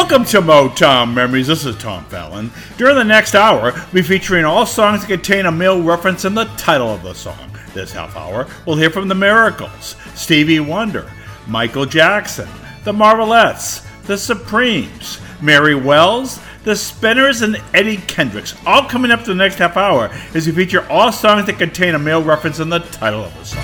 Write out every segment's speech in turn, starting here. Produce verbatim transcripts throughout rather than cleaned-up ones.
Welcome to Motown Memories. This is Tom Fallon. During the next hour, we'll be featuring all songs that contain a male reference in the title of the song. This half hour, we'll hear from the Miracles, Stevie Wonder, Michael Jackson, the Marvelettes, the Supremes, Mary Wells, the Spinners, and Eddie Kendricks. All coming up to the next half hour as we feature all songs that contain a male reference in the title of the song.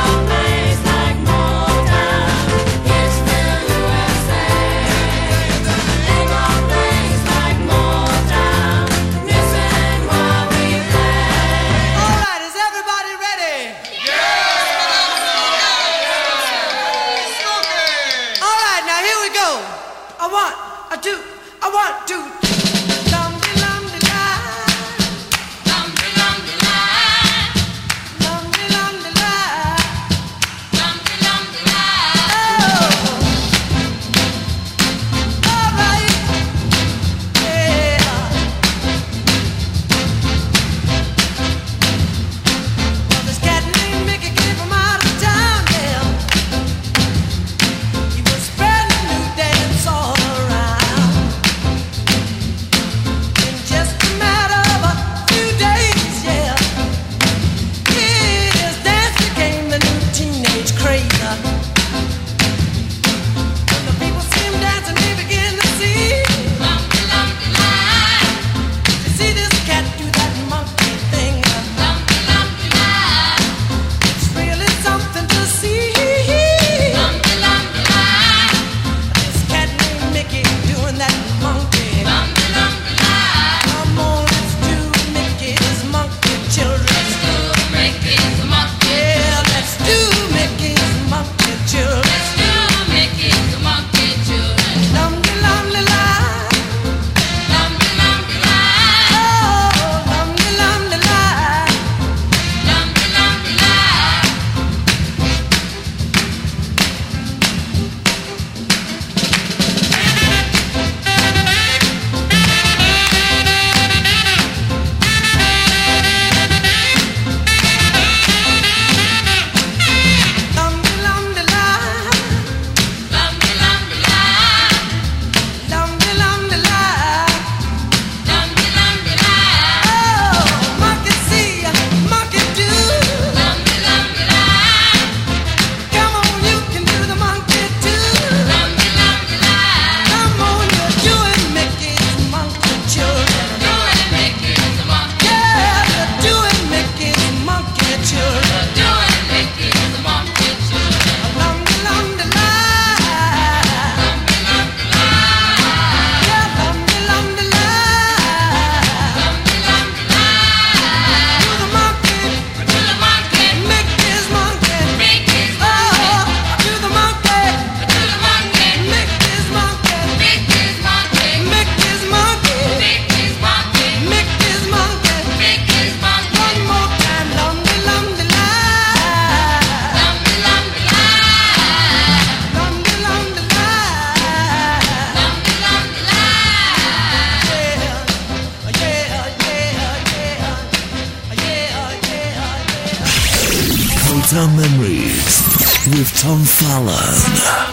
Motown Memories with Tom Fallon.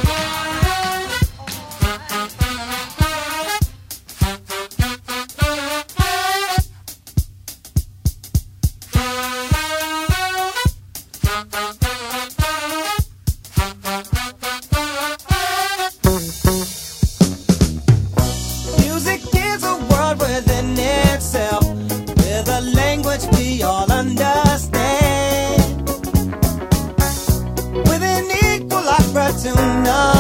To know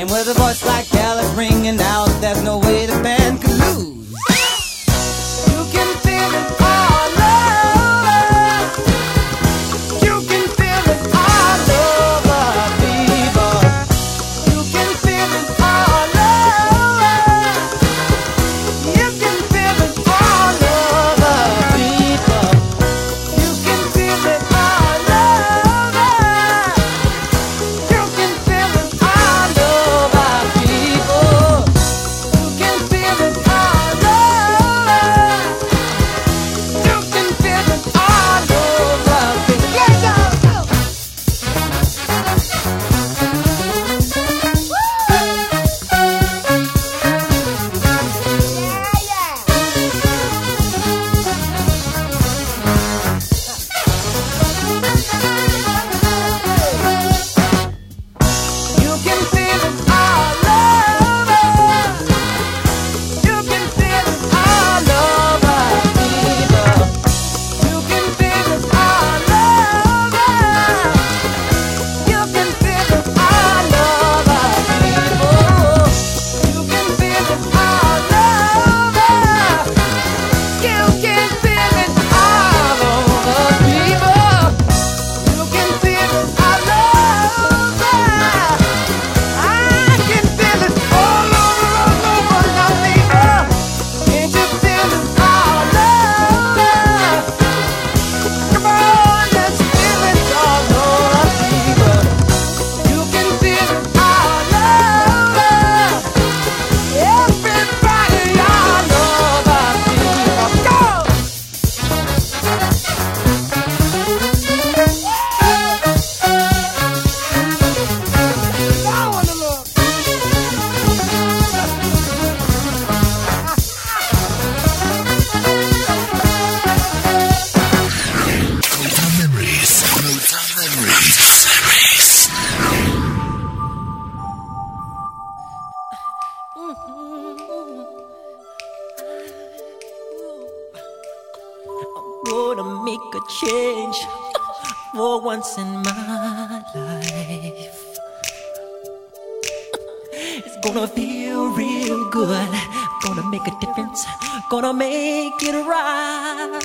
And with a voice like Alice ringing out, there's no way the band could lose. You can feel it all over. You can feel it all over, people. You can feel it all over. You can feel it all over, people. You can feel it all over. You can feel it all over, people. You can feel it all over. You can feel it all over, people. Yeah, y'all, go. You can feel it all over. You can feel it all over, people. You can feel it all over. You can feel it all over, people. You can feel it all over. You can feel it all over, people. You can feel it all over. I can feel it all over, all over now, people. Can't you feel it all over? Come on, let's feel it all over, people. You can feel it all over. Everybody all over, people. Go! Go on the Lord. Motown Memories. Motown Memories. Memories. Gonna make a change for once in my life. It's gonna feel real good. Gonna make a difference. Gonna make it right.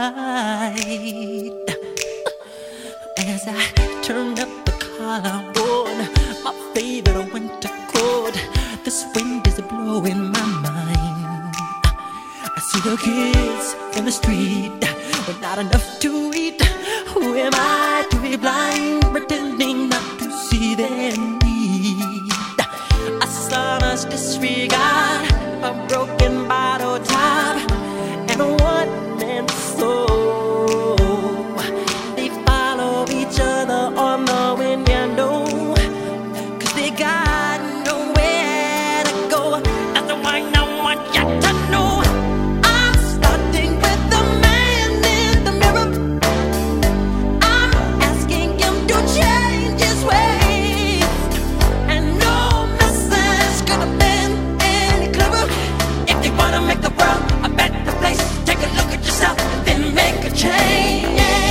As I turn up the collar on my favorite winter coat, this wind is blowing my mind. I see the kids in the street with not enough to eat. Who am I to be blind, pretending not to see their need? A son's disregard, a broken bottle top, and a one-man soul. They follow each other on the wind, you know, 'cause they got nowhere to go. That's why I want you to know I'm starting with the man in the mirror. I'm asking him to change his ways, and no message could have been any clearer. If you wanna make the world a better place, take a look at yourself, then make a change.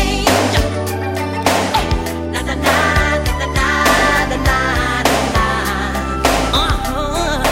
Na na na na na na na na. Uh-huh.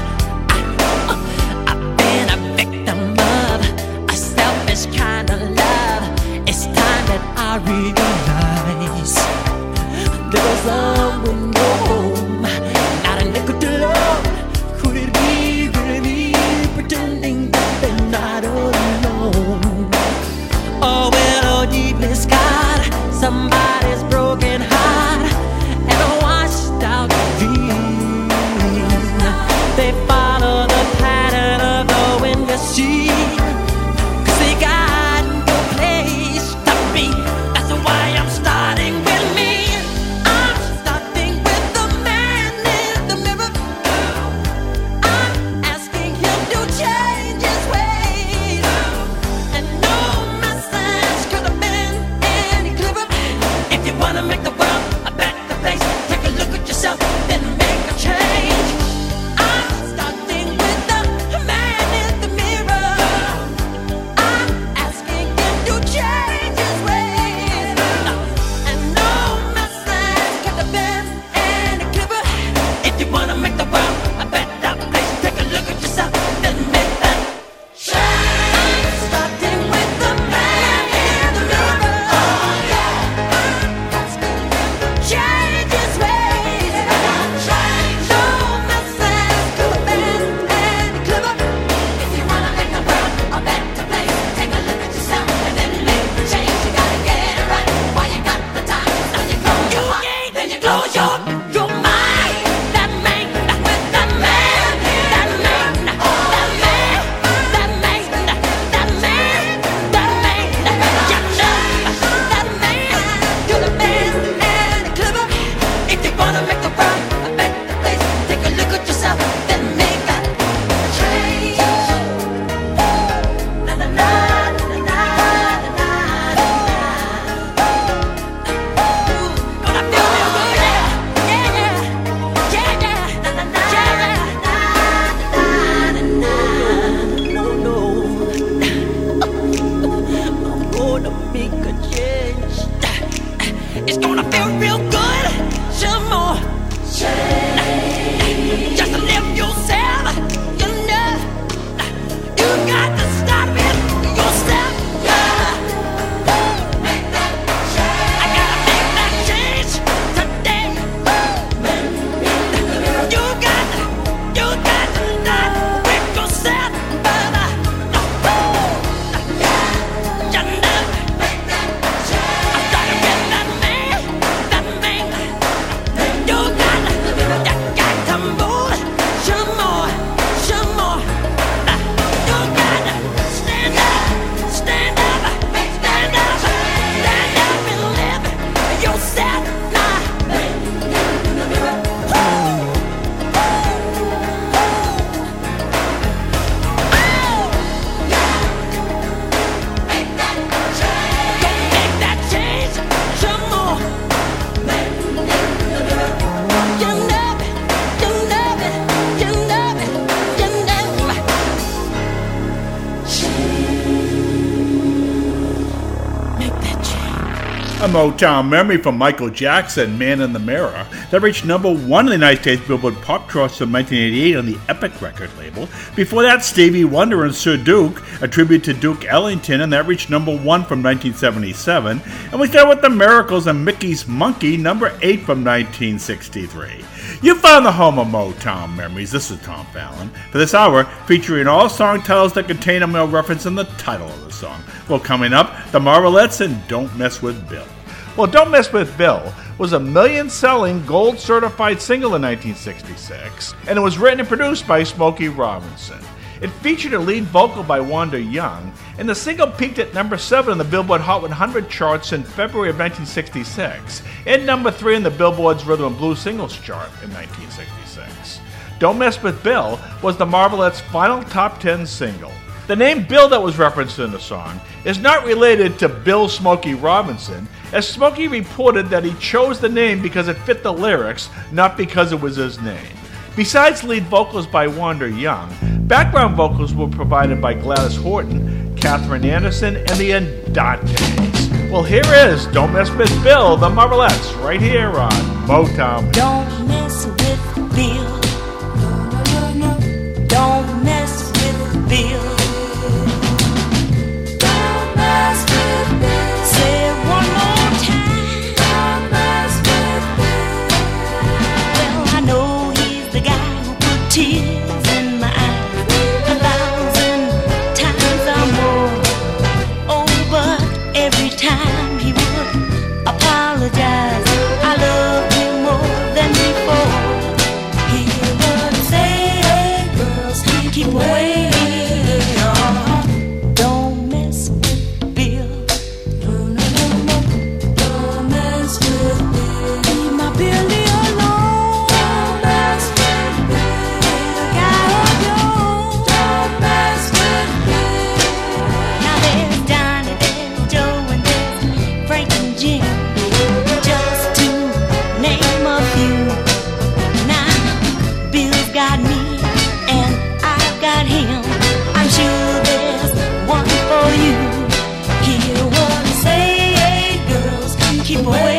I've been a victim of a selfish kind of love. It's time that I realize there was someone no home, not a nickel to love. Could it be really me pretending that they're not alone? Oh well, oh deeply scarred, somebody's broken heart and a washed out dream. They follow the pattern of the wind, you see, 'cause they got no place to be. That's why I'm starting with me. I'm starting with the man in the mirror. I'm asking him to change his ways, and no message could have been any clearer. If you wanna make the world a better place, take a look at yourself, then make a change. I'm starting with the man in the mirror. It's gonna feel real good. Some more. Just live yourself. You know, you got to stop it yourself. I gotta make that change today. You got to, you got to start with yourself, brother. You know, I started with that man, that man. You got to, you got to move some more, some more. You got to stand up, stand up, stand up, stand up and live yourself now. Make that change some more. You know it, you know it, you know it, you know it. Make that change. A Motown memory from Michael Jackson, Man in the Mirror, that reached number one in the United States Billboard Pop charts in nineteen eighty-eight on the Epic record label. Before that, Stevie Wonder and Sir Duke, a tribute to Duke Ellington, and that reached number one from nineteen seventy-seven. And we start with The Miracles and Mickey's Monkey, number eight from nineteen sixty-three. You found the home of Motown memories. This is Tom Fallon. For this hour, featuring all song titles that contain a male reference in the title of the song. Well, coming up, The Marvelettes and Don't Mess with Bill. Well, Don't Mess with Bill was a million-selling, gold-certified single in nineteen sixty-six, and it was written and produced by Smokey Robinson. It featured a lead vocal by Wanda Young, and the single peaked at number seven in the Billboard Hot one hundred charts in February of nineteen sixty-six, and number three in the Billboard's Rhythm and Blues Singles chart in nineteen sixty-six. Don't Mess with Bill was the Marvelettes' final top ten single. The name Bill that was referenced in the song is not related to Bill Smokey Robinson, as Smokey reported that he chose the name because it fit the lyrics, not because it was his name. Besides lead vocals by Wanda Young, background vocals were provided by Gladys Horton, Catherine Anderson, and the Andantes. Well, here is Don't Mess with Bill, the Marvelettes, right here on Motown. Don't mess with Bill. Don't mess with Bill. Don't mess with Bill. Say it one more time. Don't mess with Bill. Well, I know he's the guy who put tears in my eyes a thousand times or more. Oh, but every time he would apologize, I loved him more than before. He would say, hey, girls, keep away. Don't mess with Bill. No, no, no, no. Don't mess with Bill. Leave my Billy alone. Don't mess with Bill. Guy of yours. Don't mess with Bill. Now there's Johnny, there's Joe, and there's Frank and Jim, just to name a few. Now Bill's got me and I've got him. I'm sure there's one for you. Hear what I say, hey, girls, keep away.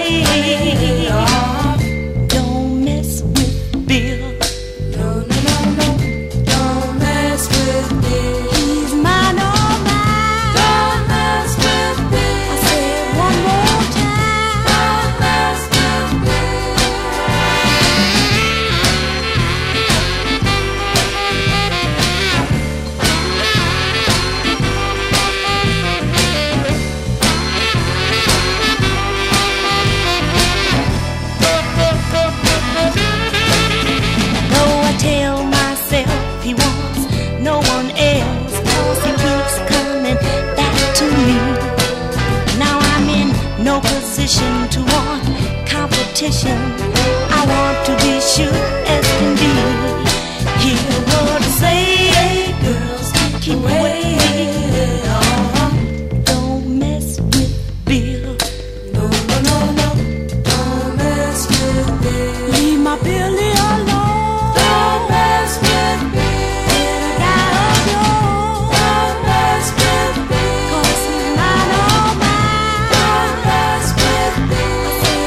Don't mess with Bill. No, no, no, no. Don't mess with Bill. He's mine, all mine. Don't mess with Bill. I say it one more time. Don't mess with Bill. Though I tell myself he wants no one else, 'cause he keeps coming back to me. Now I'm in no position to want competition. I want to be sure as can be. Hear what I say, hey, girls, keep away. Don't mess with Bill. No, no, no, no. Don't mess with Bill. Leave my Billy alone. Don't mess with Bill. Guy of yours. Don't mess with Bill. 'Cause he's mine, all mine. Don't mess with Bill. I say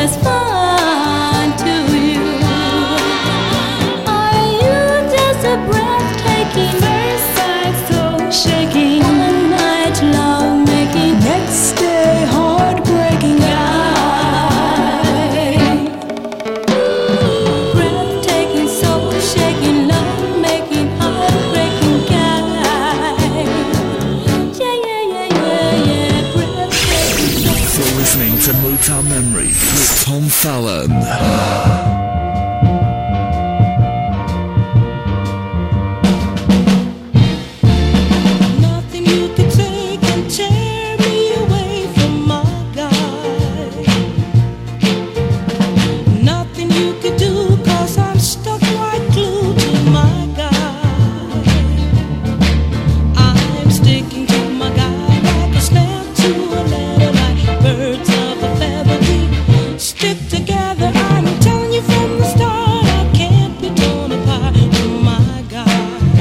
as fun to you? Are you just a breathtaking first sight, so shaking, all night long making, next day heartbreaking guy? Breathtaking, soul shaking, love making, heartbreaking guy. Yeah, yeah, yeah, yeah, yeah. Breathtaking, soul You're listening to Motown Memories with Tom Fallon. Nothing you could say can tear me away from my guy. Nothing you could do, cause I'm stuck like glue to my guy. I'm sticking to my guy like a snap to a letter, like birds of a feather. We stick together, I'm telling you from the start, I can't be torn apart from my guy.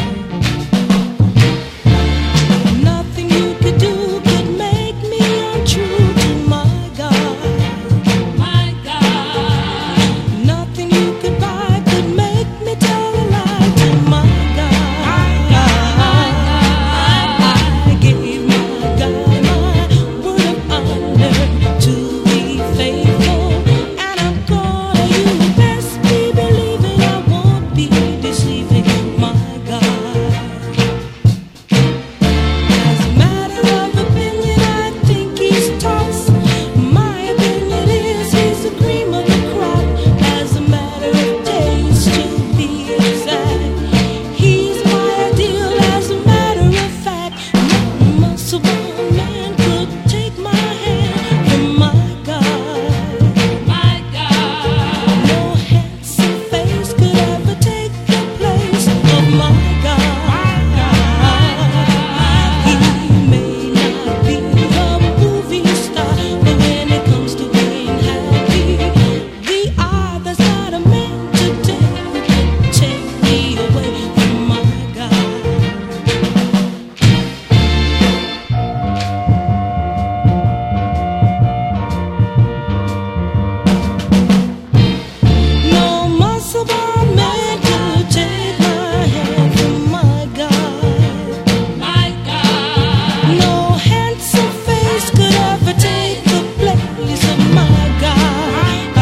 Nothing you could do could make me untrue to my God. My God. Nothing you could buy could make me tell a lie to my God. I gave my God my word of honor to be faithful, and I'm gonna, you best be believing I won't be deceiving my God. As a matter of opinion, I think he's tops. My opinion is he's the cream of the crop. As a matter of taste, to be exact, he's my ideal. As a matter of fact, no muscle bound man could take my hand from my God. My God. No handsome face could ever take the place of my God. He may not be a movie star, but when it comes to being happy, the other's not a man to take, take me away from my God. No muscle bound man could take my hand from my God. My God. No handsome face could ever take the place of my God.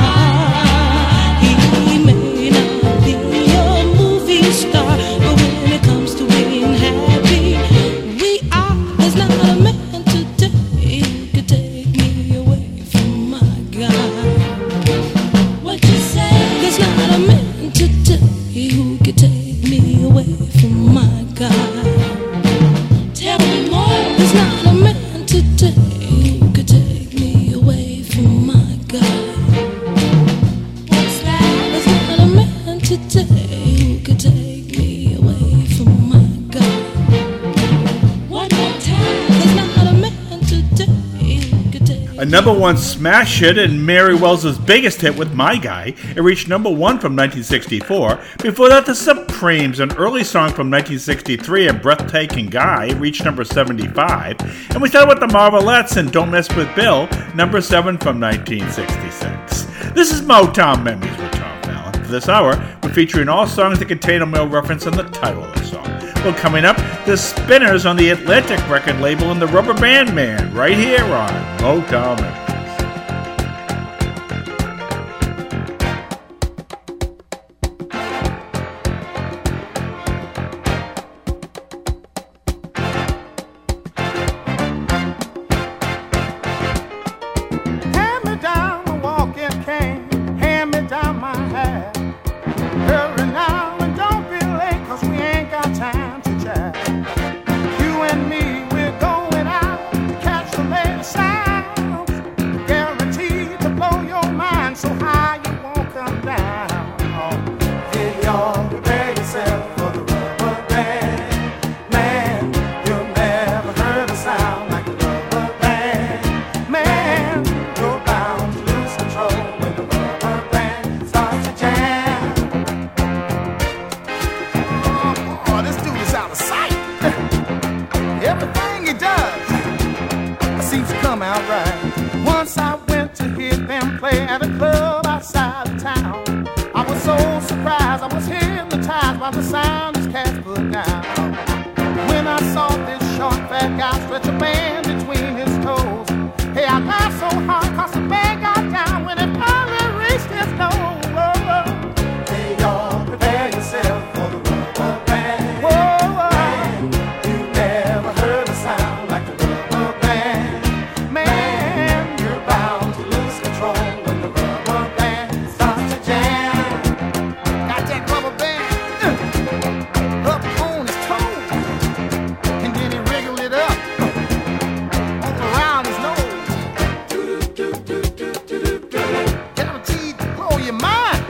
He may not be a movie star, but when it comes to being happy, we are. There's not a man today who could take me away from my God. What you say? There's not a man today who could take me away from my God. Tell me more. There's not a man today who could take me away from my God. What's that? There's not a man today who could take me away from my God. One more time. There's not a man today who could take me. A number one smash hit and Mary Wells' biggest hit with My Guy. It reached number one from nineteen sixty-four. Before that, The Supremes, an early song from nineteen sixty-three, and Breathtaking Guy, reached number seventy-five. And we started with the Marvelettes and Don't Mess with Bill, number seven from nineteen sixty-six. This is Motown Memories with Tom Fallon. For this hour, we're featuring all songs that contain a male reference in the title of the song. Well, coming up, The Spinners on the Atlantic record label and the Rubber Band Man, right here on Motown Memories. Hand me down a walking cane, hand me down my hat. Hurry now and don't be late, cause we ain't got time to chat. You and me, we're going out to catch the latest sound. Guaranteed to blow your mind, so high you won't come down. Hey, y'all, prepare yourself for the rubber band. Man, you've never heard a sound like the rubber band. Man, you're bound to lose control when the rubber band starts to jam. Oh, this dude is out of sight. Everything he does seems to come out right. Once I went to hear them play at a club outside of town. I was so surprised, I was hypnotized by the sound these cats put down. When I saw this short fat guy stretch a band between his toes, hey, I laughed so hard cause the band got down when it finally reached his nose. Hey, y'all, prepare yourself for the rubber band. Whoa, you never heard a sound like the rubber band. Man, you're bound to lose control when the rubber band starts to jam. Got that rubber band uh, up on his toes, and then he wriggled it up uh, all around his nose. Guaranteed to blow your mind.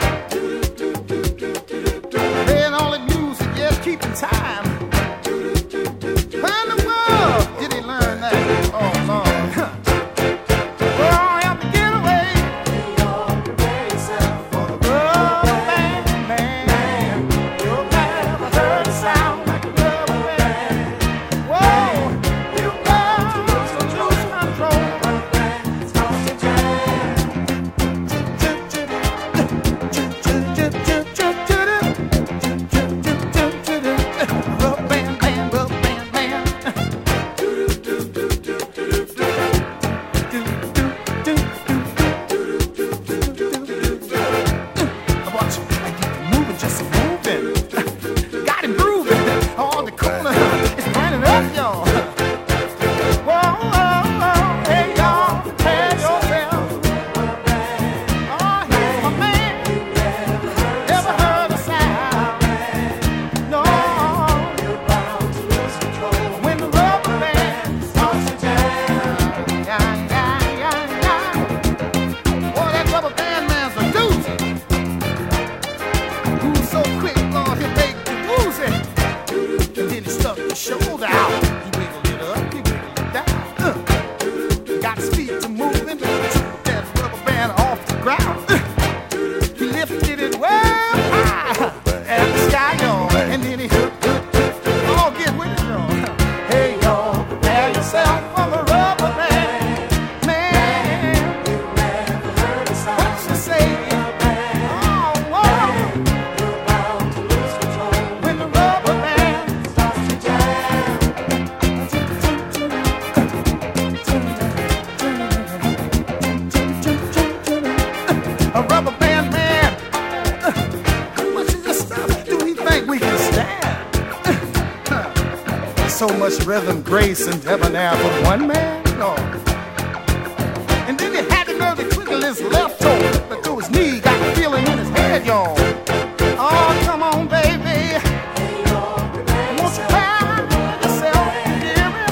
Playing all the music, yeah, keeping time. Where in the world did he learn that? Oh, Lord. Well, I have to get away. Prepare yourself for the rubber band, man. You'll never heard a sound like a rubber band. Whoa, you got to lose control. Starts to jam. Rubber band, man, rubber band, man. I watch you, I keep you moving, just moving. Got him grooving. All the corner is burning up, y'all. Whoa, whoa, whoa. Hey, y'all, prepare yourself. Oh, here's my man. Never heard a sound. No. When the rubber band starts to jam. Yeah, yeah, yeah, yeah. Boy, that rubber band man's a doozy. Who's so quick, Lord, he'll make you lose it. And then he stuck his shoulder out. He wiggled it up, he wiggled it down. Uh. Got his feet to moving, took that rubber band off the ground. Uh. He lifted it well high at the sky, y'all. And then he hooked, hooked, hooked. Oh, get with it, y'all. Hey, y'all, prepare yourself for the rubber band. Man, what you say? Oh, whoa. When the rubber band starts to jam. A rubber band man. Uh, How much of this stuff do we think we can stand? Uh, So much rhythm, grace, and debonair for one man? No. And then he had the nerve to twiddle his left toe, but through his knee, got the feeling in his head, y'all. Oh, come on, baby. Won't you cry yourself, dear me?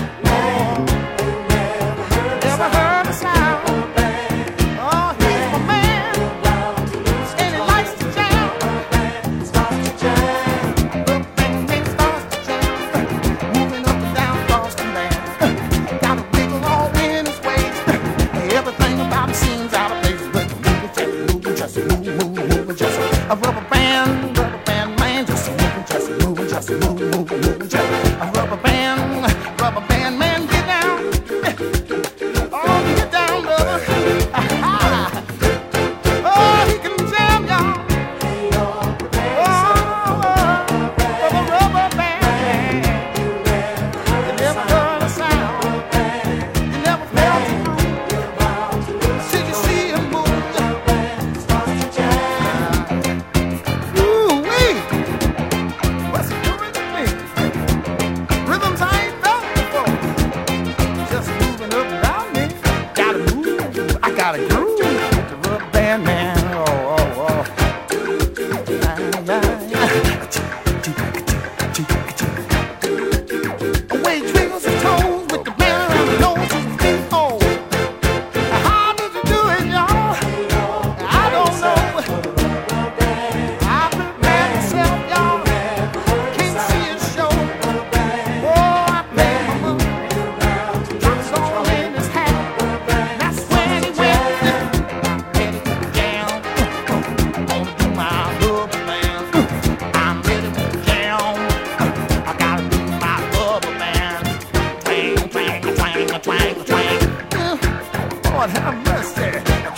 Never heard a sound. Oh, he's my man, and he likes to jam. Starts to jam. Up and then starts to jam. Moving up and down across the land. Got a wiggle all in his waist. Everything about him seems out of place. But moving, just moving, just moving, moving, moving, just a rubber band, rubber band man, just moving, just moving, just moving, moving, moving, just a rubber band, rubber band man, get down. Oh, get down, brother. Aha. Oh, he can jam, y'all. Oh, for the rubber band. You never heard a sound. You never felt it. Till you see him move. Ooh-wee. What's he doing to me? Rhythms I ain't felt before. Just moving up and down me. Gotta move. I gotta groove. The rubber band man. Oh, oh, oh. Away twinkles his toes with the band around the nose and his feet. Oh, how did you do it, y'all? I don't know. I prepared myself, y'all. Can't see it show. Oh, I paid my money. Drops all in his hat. That's when he went. Ready to jam. Gonna do my rubber band. I'm ready to jam. I gotta do my rubber band. Twang, twang, twang, twang, twang. Uh, Lord have mercy.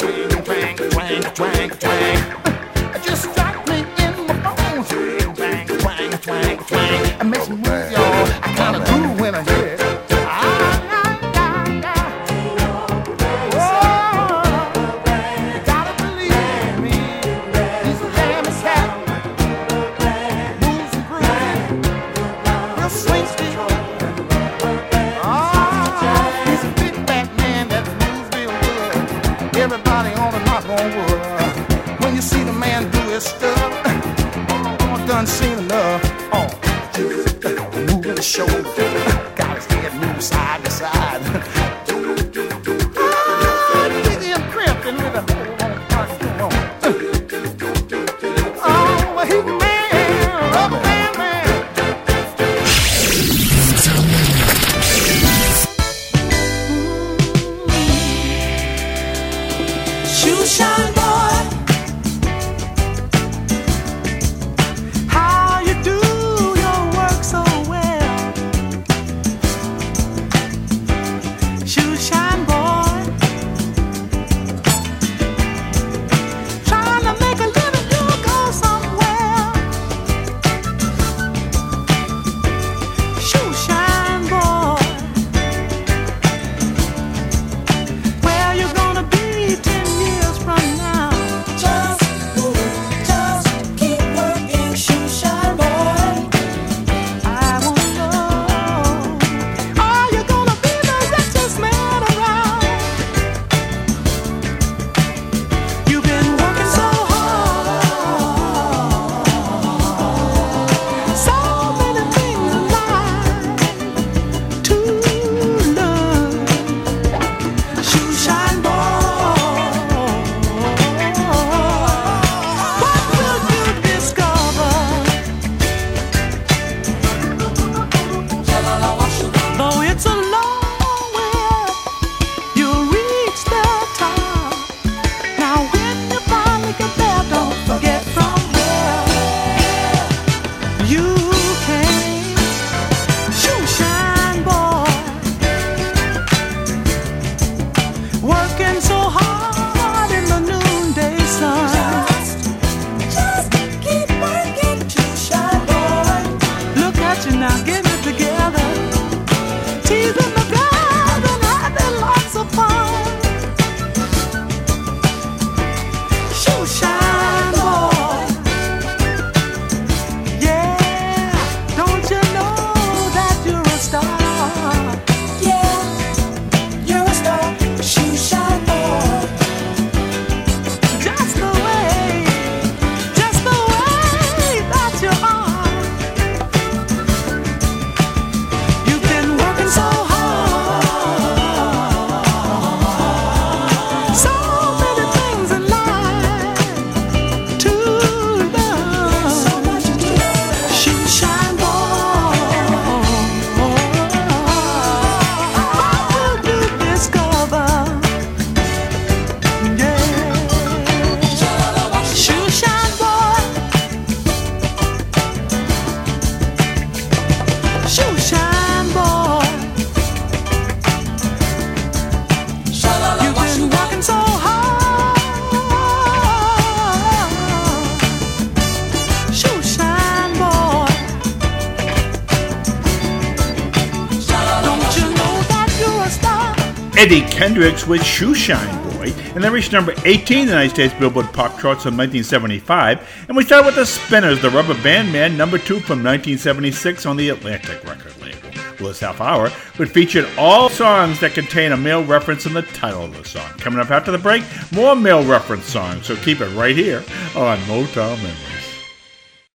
Shoe shine boy. How you do your work so well. Shoe shine boy. Trying to make a living, you go somewhere. Shoe shine boy. Where you gonna be ten years from now? Just, just keep working, shoe shine boy. I wanna know, are you gonna be the richest man around? You've been working so hard, so many things in life to learn. Shoe shine boy, what will you discover? Though it's a long way up, you'll reach the top. Now when you finally get there, don't forget from where you came. Shoe shine boy, working so hard in the noonday sun. Just, just keep working, shoe shine boy. Look at you now, getting it together. Teasing the girls and having lots of fun. Shoe shine boy. Yeah, don't you know that you're a star? Yeah, you're a star. Shoe shine boy. Just the way, just the way that you are. You've been working so hard, so many things in life to learn. So much to learn. Shoe shine boy, what will you discover? Yeah, shoe shine boy, shoe shine boy. You've been working so hard. Shoe shine boy. Don't you know that you're a star? Eddie Kendricks with Shoe Shine Boy, and they reached number eighteen in the United States Billboard Pop Charts in nineteen seventy-five. And we started with the Spinners, the Rubber Band Man, number two from nineteen seventy-six on the Atlantic record label. Well, this half hour, which featured all songs that contain a male reference in the title of the song. Coming up after the break, more male reference songs, so keep it right here on Motown Memories.